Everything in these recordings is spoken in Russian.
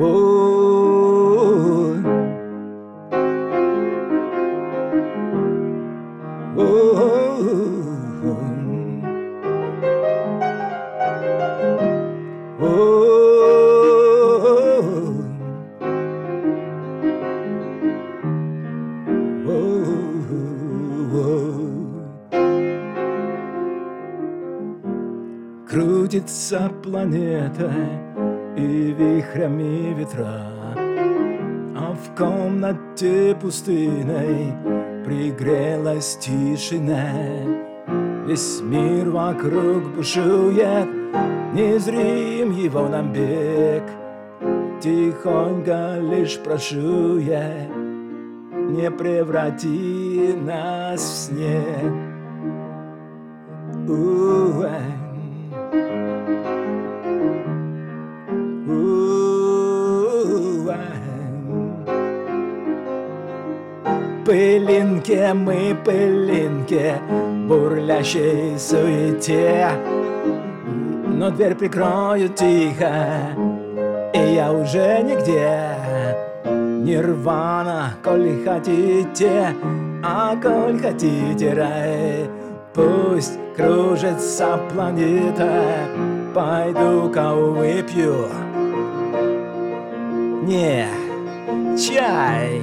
Крутится планета и вихрями ветра, а в комнате пустынной пригрелась тишина. Весь мир вокруг бушует, незрим его нам бег. Тихонько лишь прошу я, не преврати нас в снег. Пылинки мы, пылинки, бурлящей суете, но дверь прикрою тихо, и я уже нигде. Нирвана, коль хотите, а коль хотите рай, пусть кружится планета, пойду-ка выпью. Не, чай.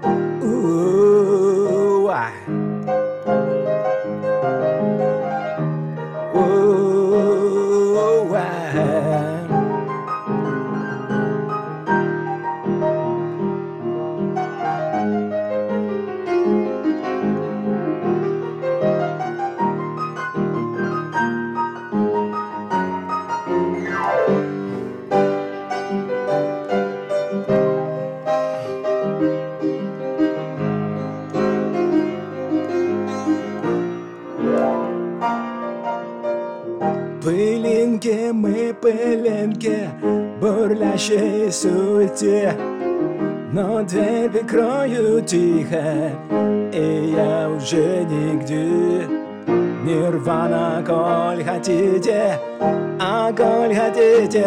Пылинки мы, пылинки, бурлящей суете, но дверь прикрою тихо, и я уже нигде. Нирвана, коль хотите, а коль хотите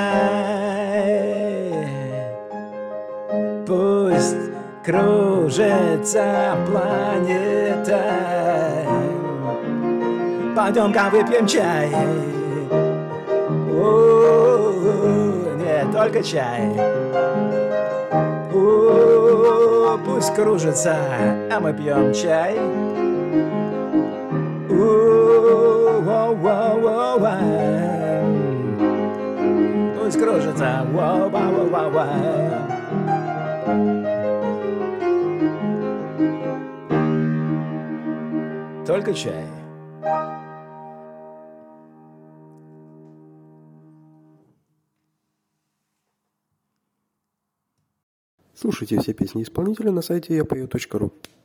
рай, пусть кружится планета. Пойдем-ка выпьем чай. Нет, только чай. Пусть кружится, а мы пьем чай. Пусть кружится. Только чай. Слушайте все песни исполнителя на сайте yapою.ru.